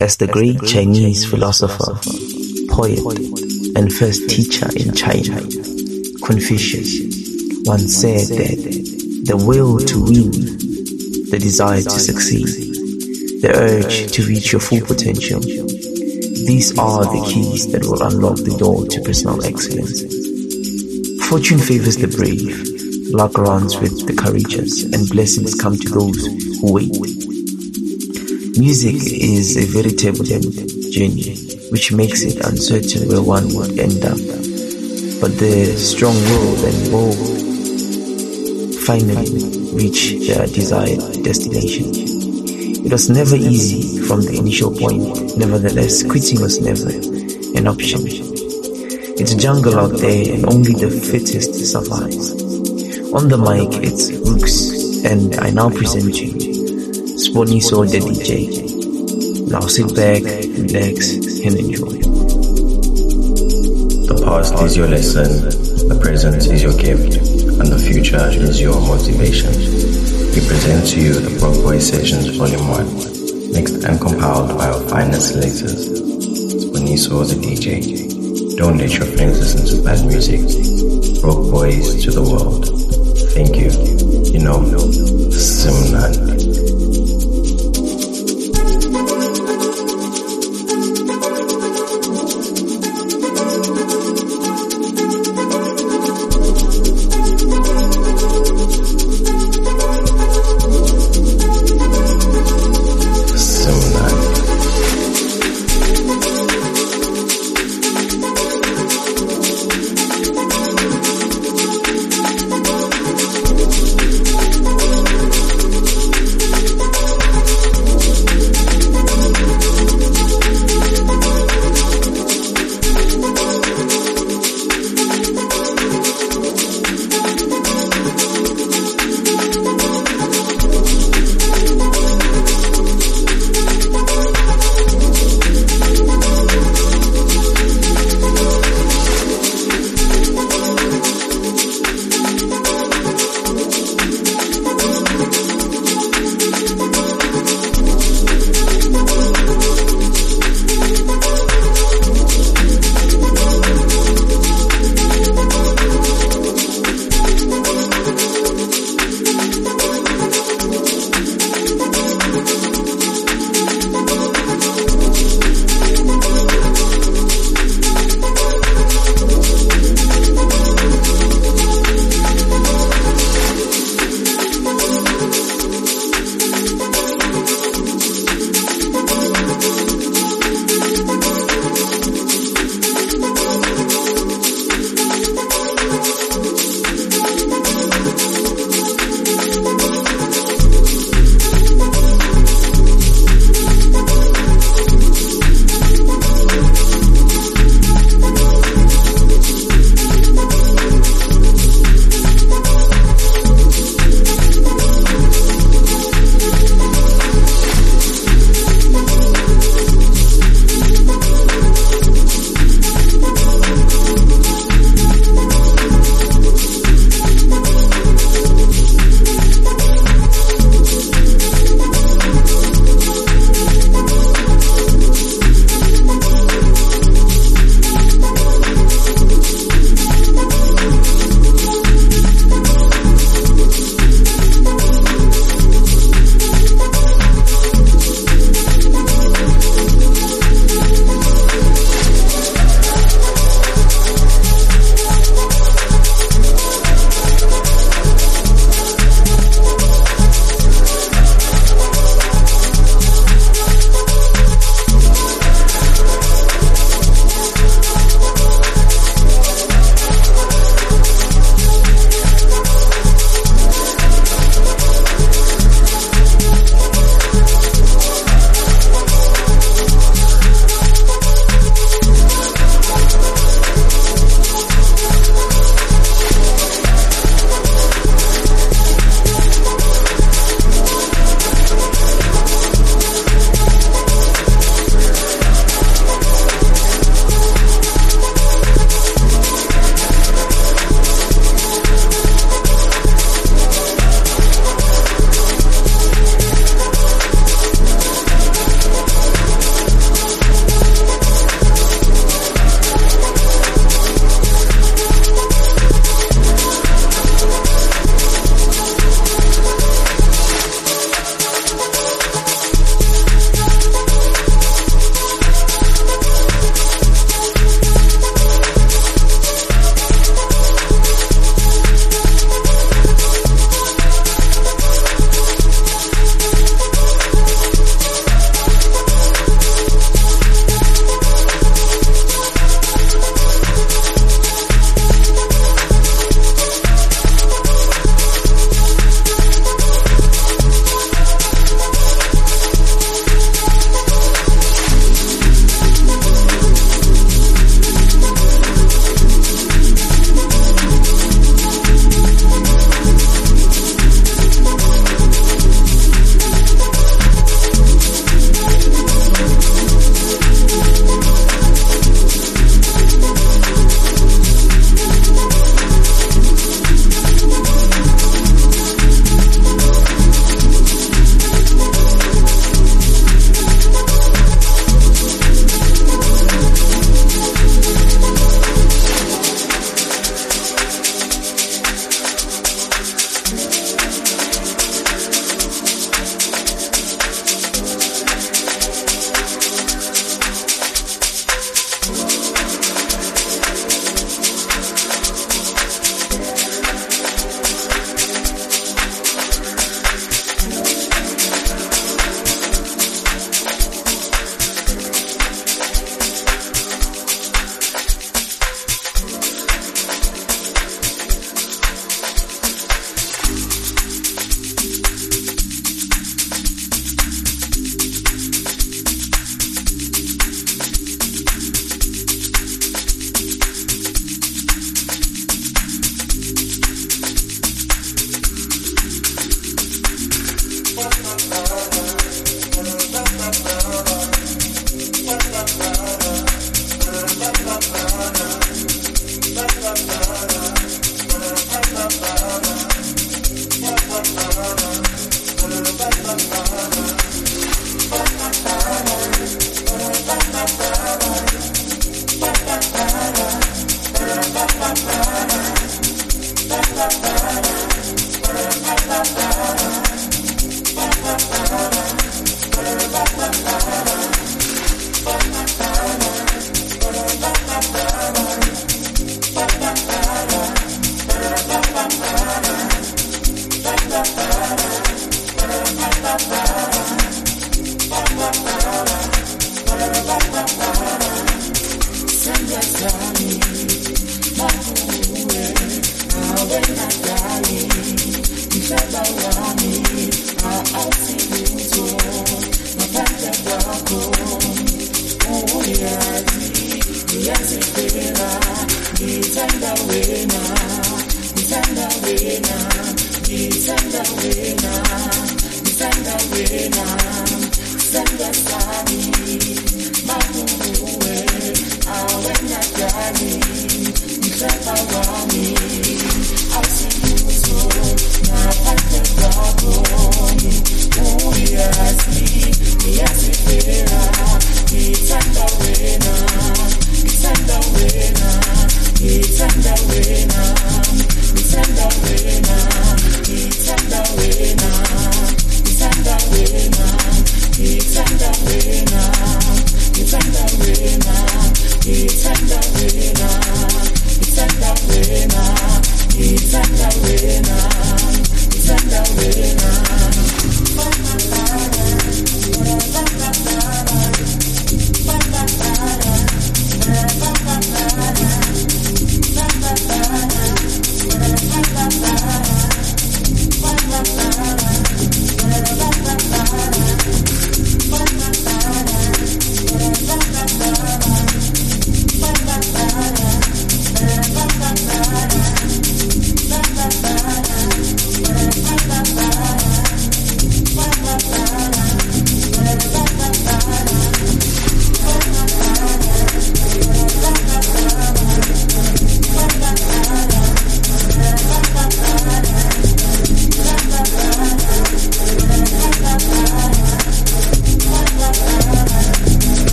as the great Chinese philosopher, poet, and first teacher in China, Confucius, once said that the will to win, the desire to succeed, the urge to reach your full potential, these are the keys that will unlock the door to personal excellence. Fortune favors the brave, luck runs with the courageous, and blessings come to those who wait. Music is a very turbulent journey, which makes it uncertain where one would end up. But the strong-willed and bold finally reach their desired destination. It was never easy from the initial point. Nevertheless, quitting was never an option. It's a jungle out there and only the fittest survives. On the mic, it's Rooks, and I now present you Sponiso the DJ. Now sit back, relax, and enjoy. The past is your lesson, the present is your gift, and the future is your motivation. We present to you the Broke Boy Sessions Volume 1, mixed and compiled by our finest selectors, Sponiso the DJ. Don't let your friends listen to bad music. Broke Boys to the world. Thank you. You know, Simnandi.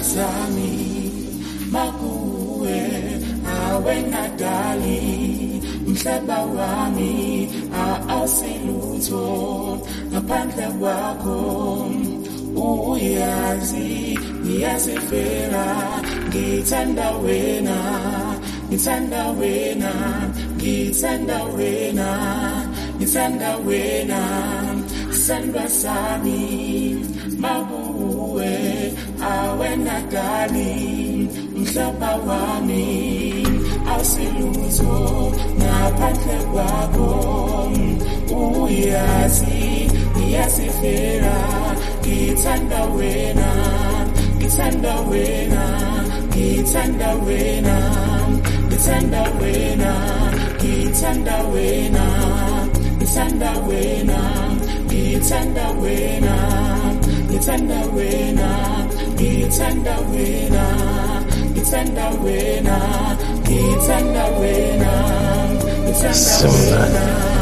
sami makuwe awena dali mhlaba wami awusilutho ngaphandle kwakho uyazi ngiyasifera ngithanda wena ngithanda wena ngithanda wena ngithanda wena sandwa sami makuwe awena dali mhlaba wami awusilutho ngaphandle kwakho uyazi ngiyasifera ngithanda wena ngithanda wena ngithanda wena ngithanda wena ngithanda wena ngithanda wena ngithanda wena ngithanda wena ngithanda wena ngithanda wena ngithanda wena ngithanda wena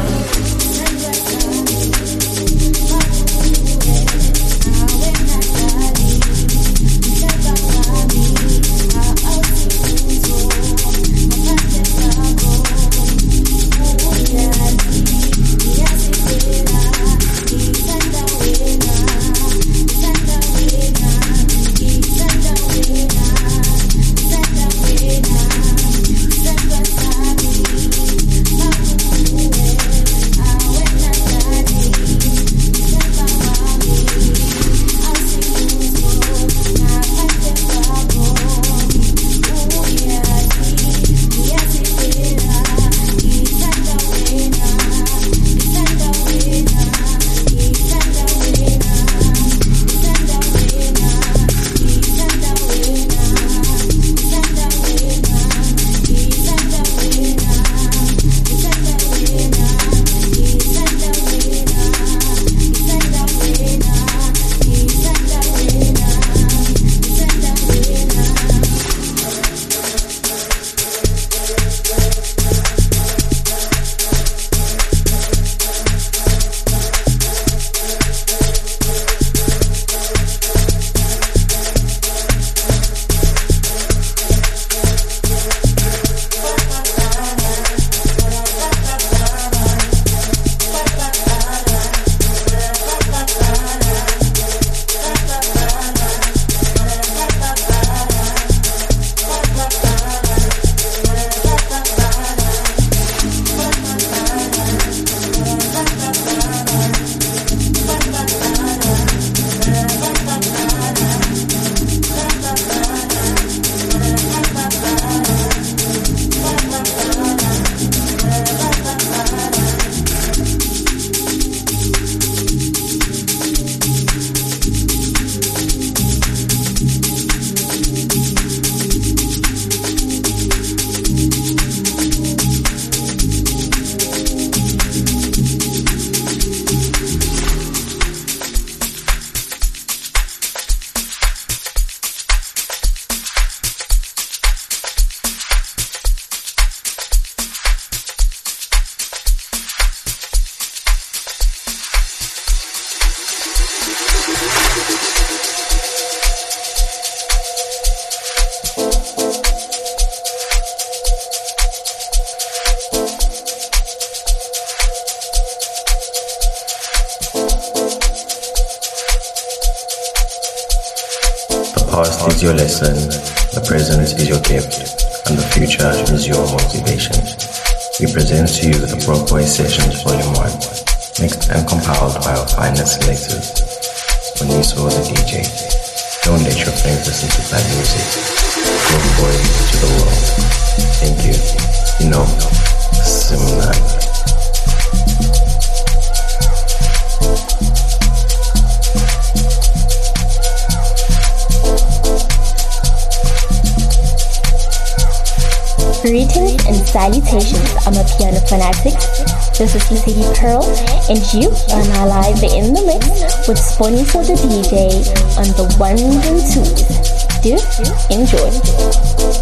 past is your lesson, the present is your gift, and the future is your motivation. We present to you the Broke Boy Sessions Volume 1, mixed and compiled by our finest selectors. When we saw the DJ, don't let your friends listen to bad music. Broke Boy to the world. Thank you. You know, Simran. Greetings and salutations, Amapiano fanatics. This is Lady Pearl, and you are now live in the mix with Spawny for the DJ on the 1 and 2. Do enjoy.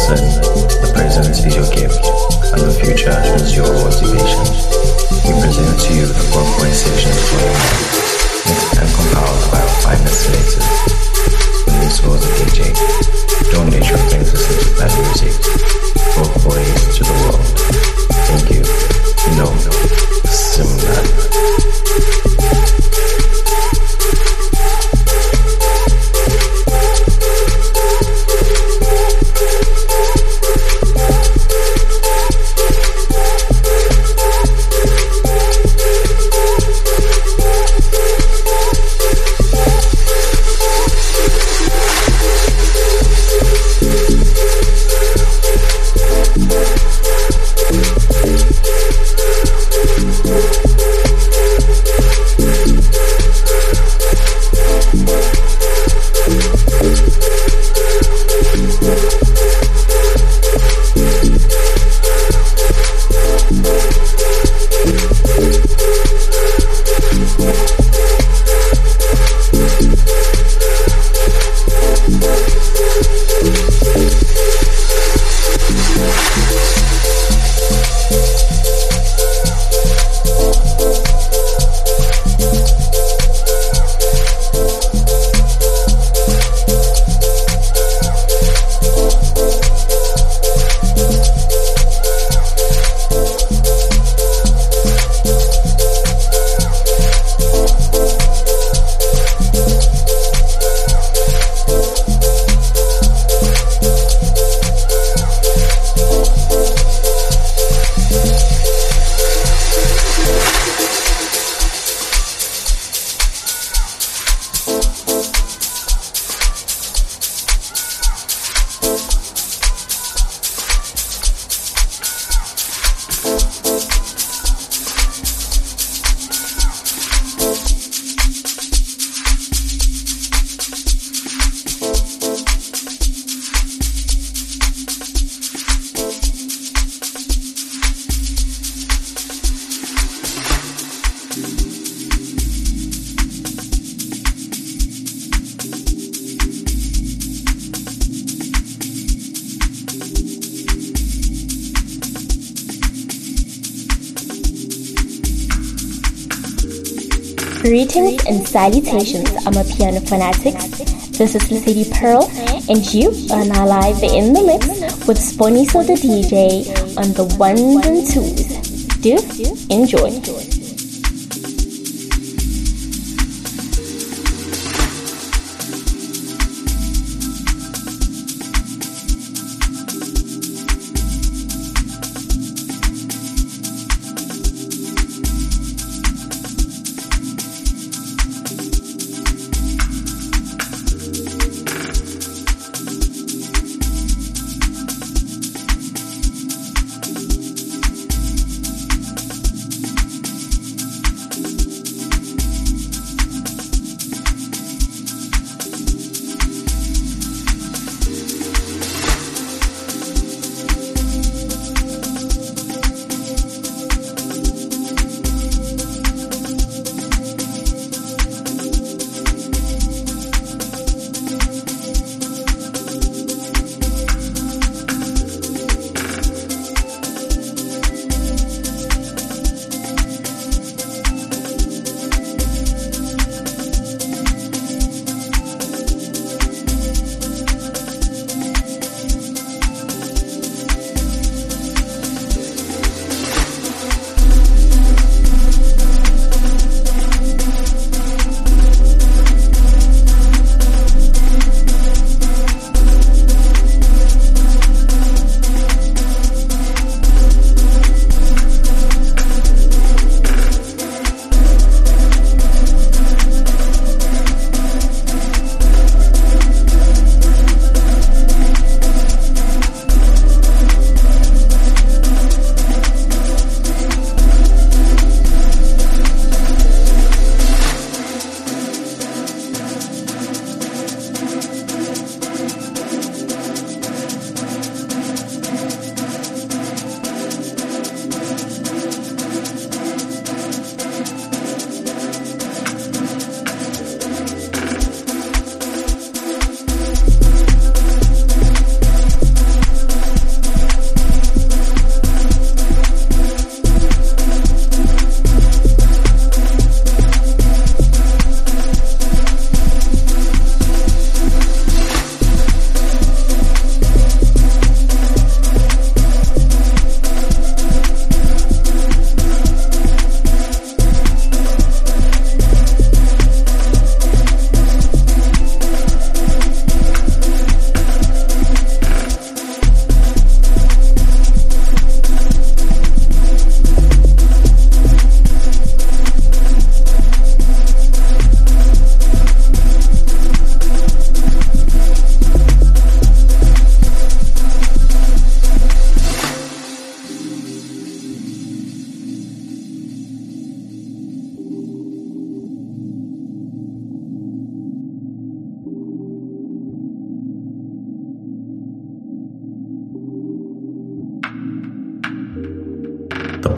Listen, the present is your gift, and the future is your motivation. We present to you the Broadway Sessions Volume 1, mixed and compiled by our finest selectors. When we saw the DJ, donate your friends to listen to bad music. Broadway to the world. Thank you. No, Simran. Greetings and salutations, Amapiano fanatics. This is Lady Pearl, and you are now live in the mix with Sponiso the DJ on the ones and twos. Do enjoy.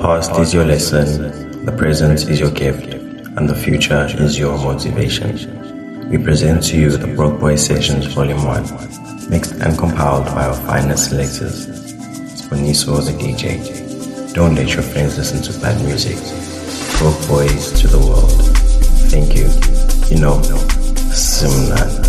past is your lesson, the present is your gift, and the future is your motivation. We present to you the Broke Boy Sessions Volume 1, mixed and compiled by our finest selectors. Sponiso the DJ. Don't let your friends listen to bad music. Broke Boys to the world. Thank you. You know, Simnan.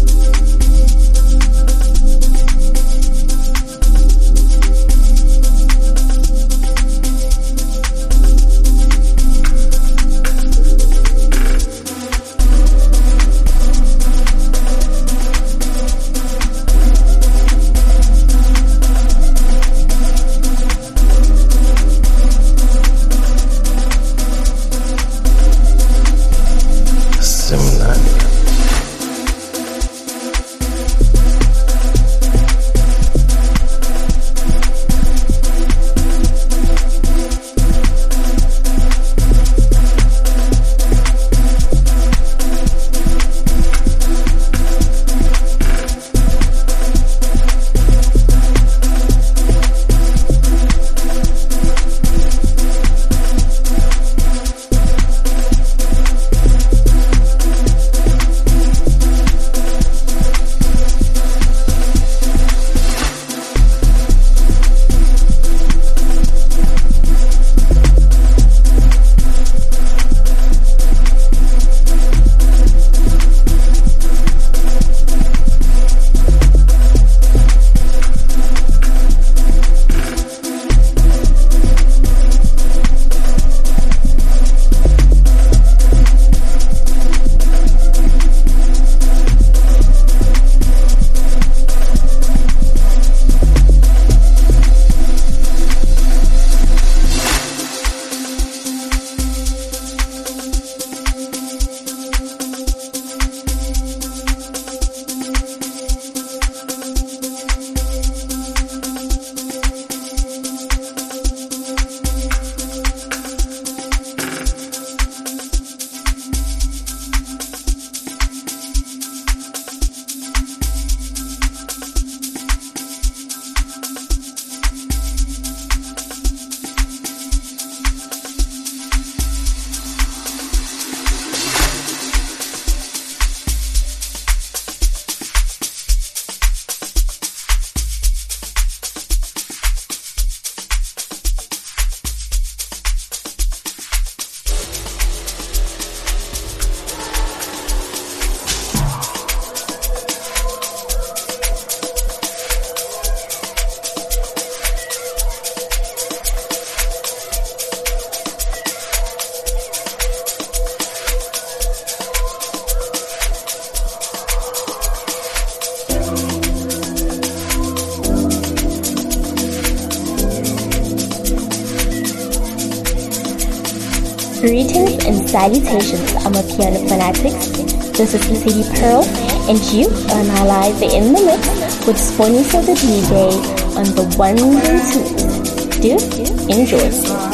Greetings and salutations, Amapiano fanatics. This is Lady Pearl, and you are now live in the mix with Sponiso the DJ on the 1 and 2. Do enjoy.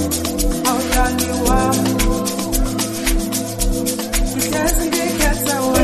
Get away.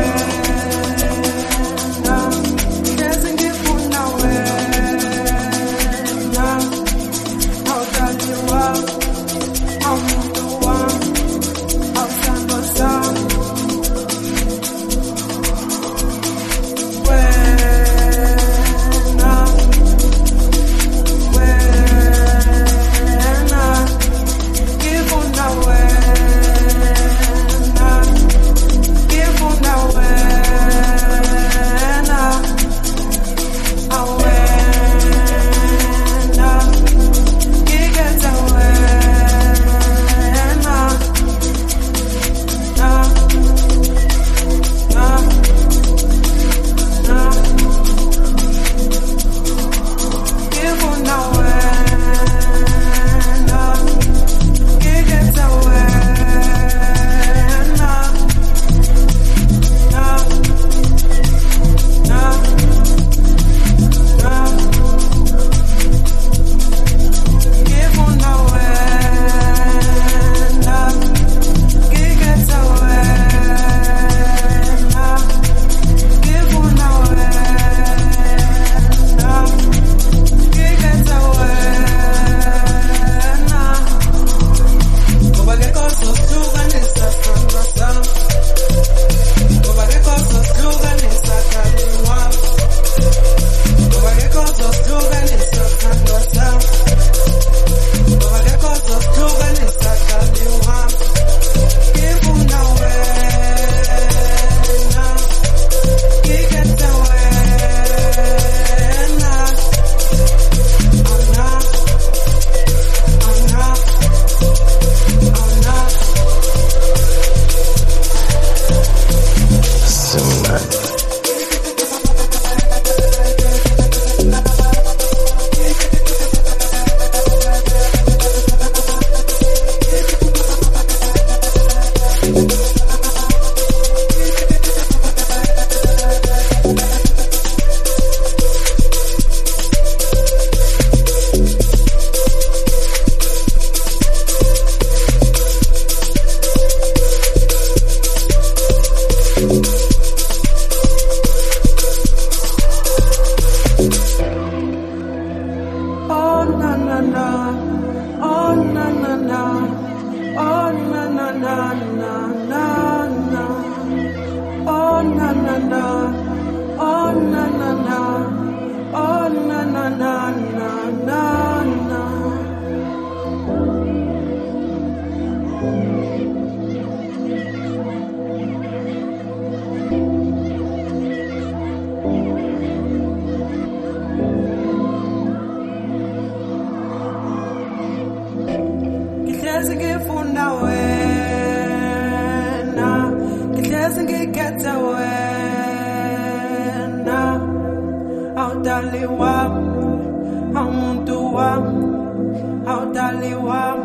Awudali wami, awumuntu wami, awudali wami.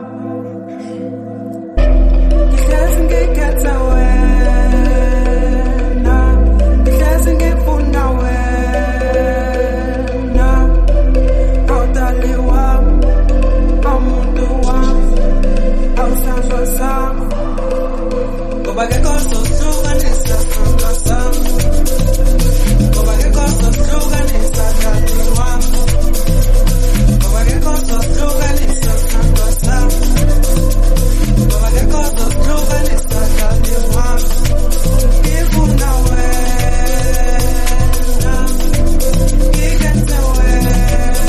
Ngihlezi ngikhethe wena, ngihlezi ngifuna wena. Awudali wami, awumuntu wami, awusandwa sami. Ngoba ngekho sohlukanisa sandwa sami. Ngoba ngekho sohlukanisa dali wami. Ngoba ngekho sohlukanisa sandwa sami. Ngoba ngekho sohlukanisa dali wami. Ngifuna wena, ngikhethe wena.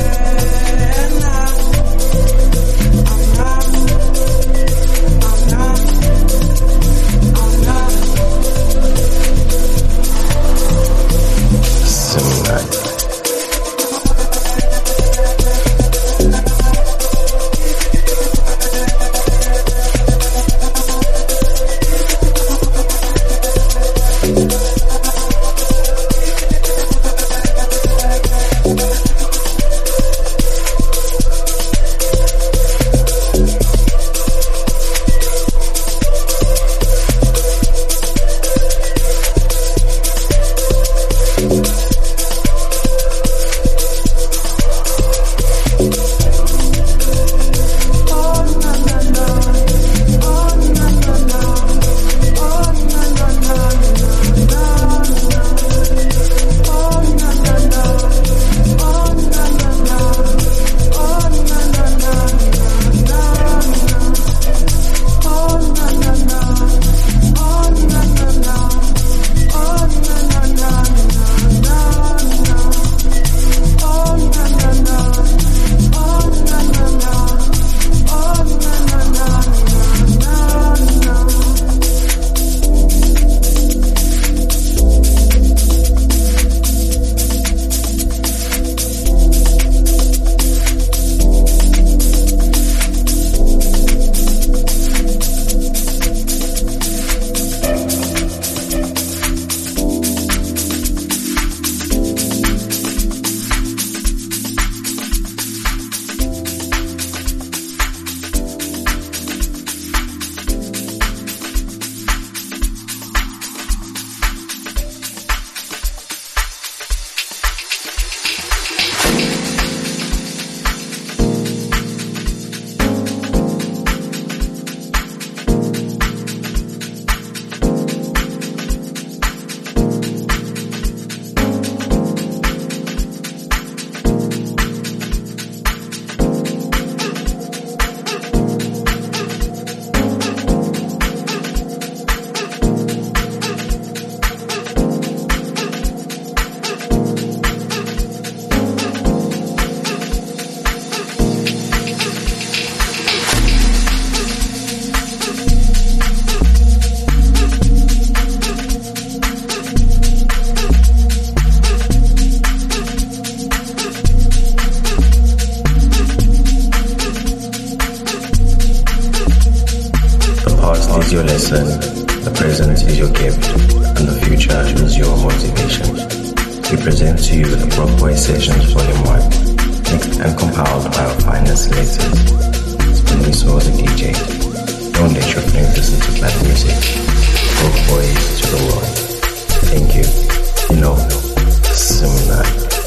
is your lesson, the present is your gift, and the future is your motivation. We present to you the Broke Boy Sessions Volume 1, mixed and compiled by our finest selectors. Spinning Soul the DJ. Don't let your friends listen to bad music. Broke Boys to the world. Thank you. You know, similar.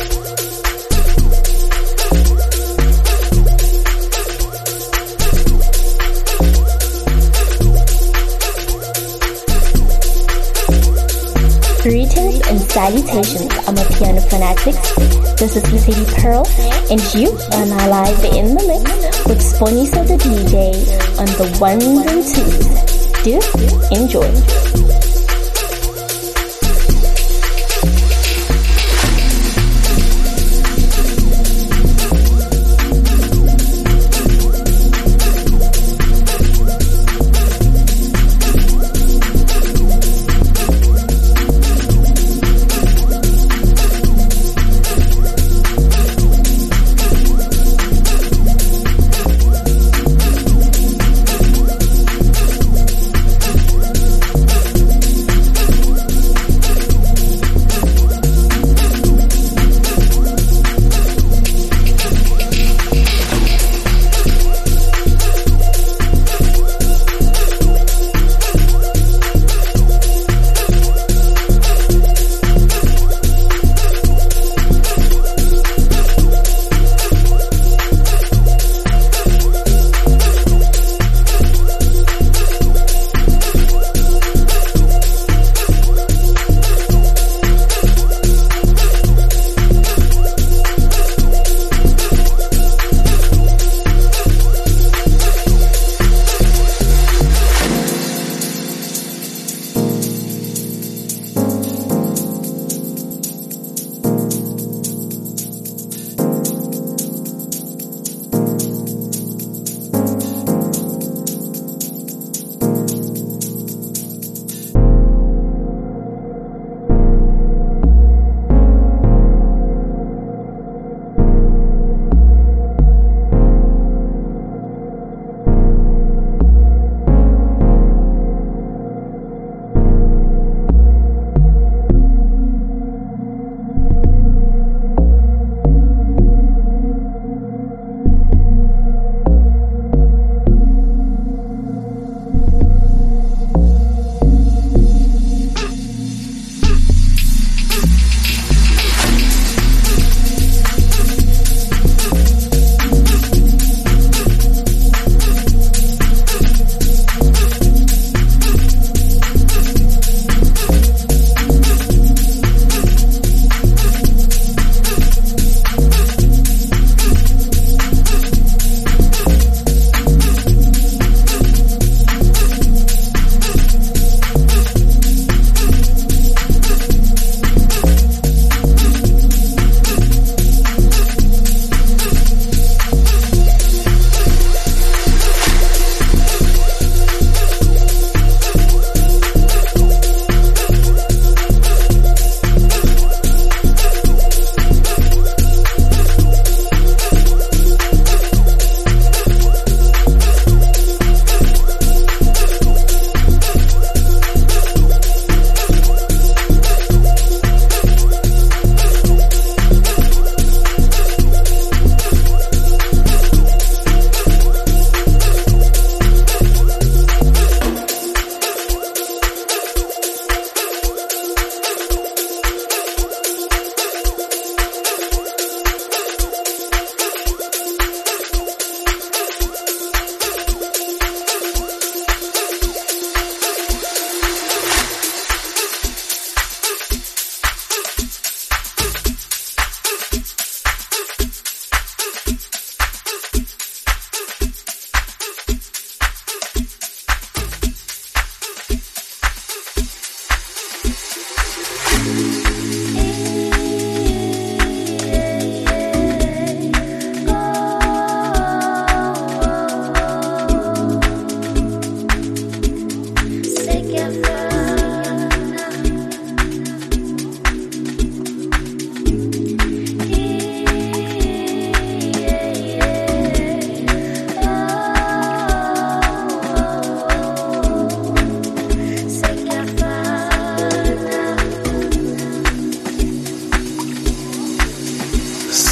Greetings and salutations, Amapiano fanatics. This is Mercedes Pearl, and you are now live in the mix with Sponiso the DJ on the ones and twos. Do enjoy.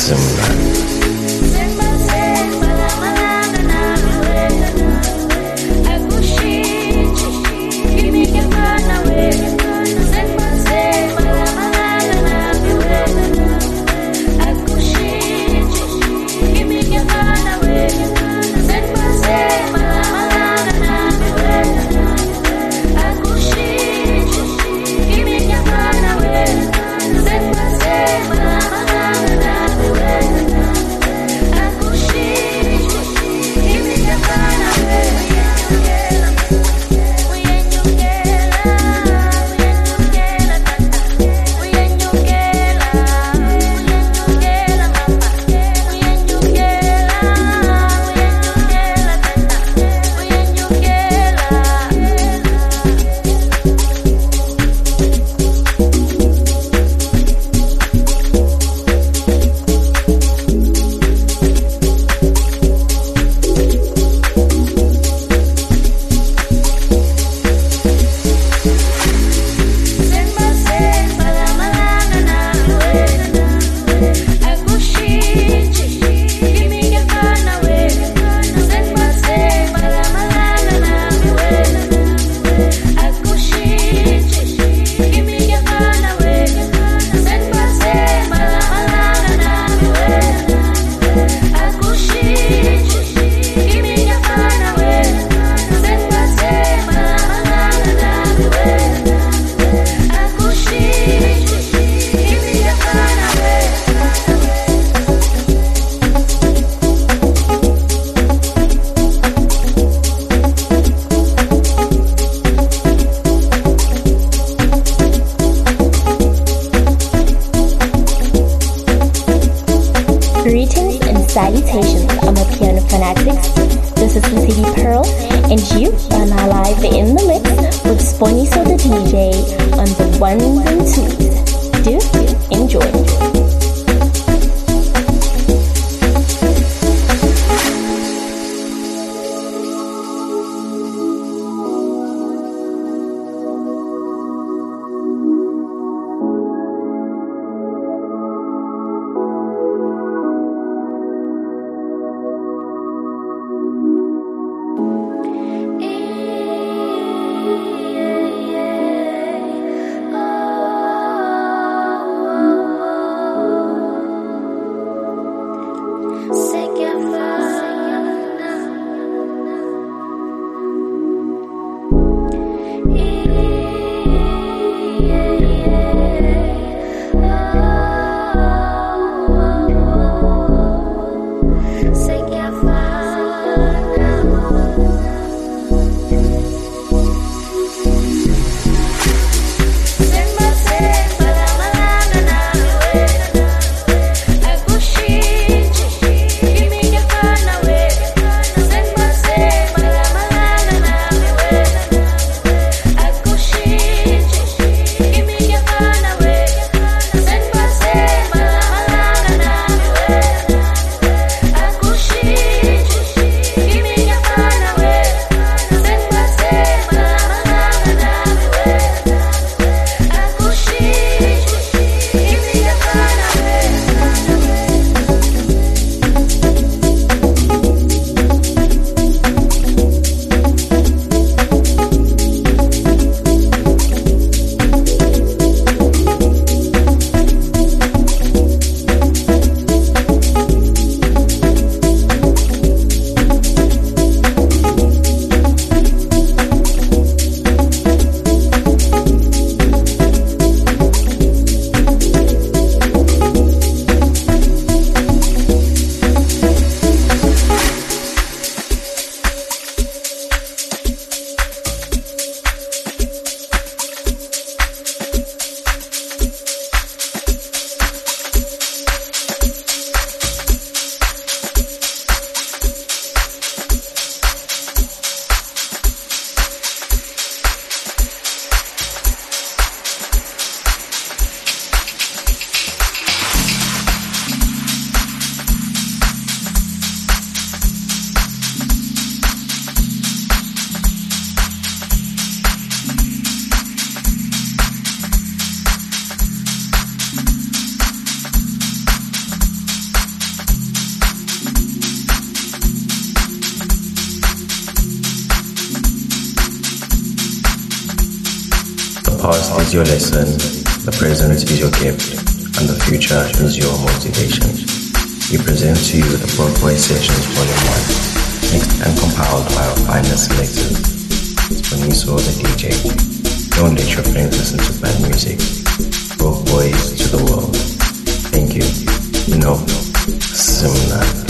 Zimland. Greetings and salutations, Amapiano fanatics. This is Lady Pearl, and you are now live in the mix with Spony Soda DJ on the ones and twos. Do enjoy. Oh past is your lesson, the present is your gift, and the future is your motivation. We present to you the Broke Boy Sessions Volume 1, mixed and compiled by our finest selectors. Sponiso the DJ. Don't let your friends listen to bad music. Broke Boys to the world. Thank you. Simna.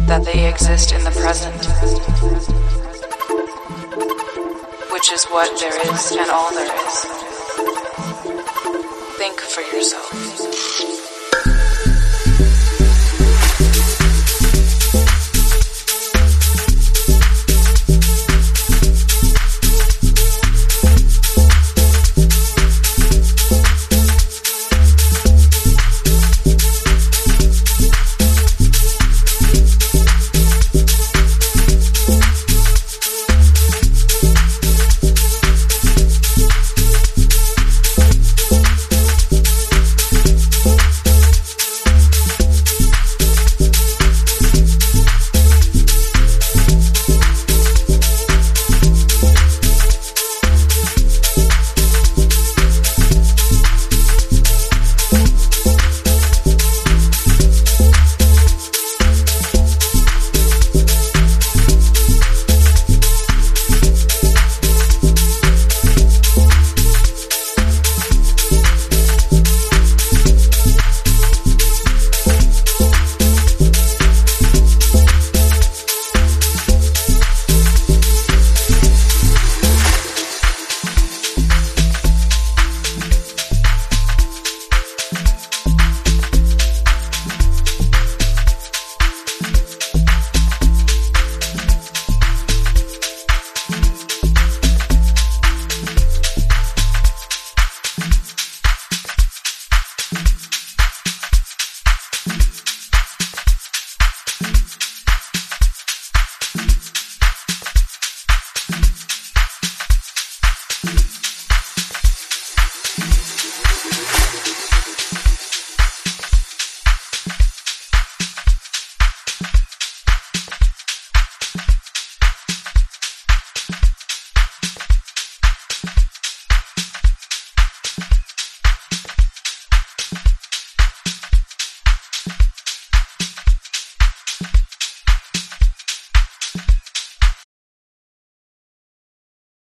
that they exist in the present, which is what there is and all there is. Think for yourself.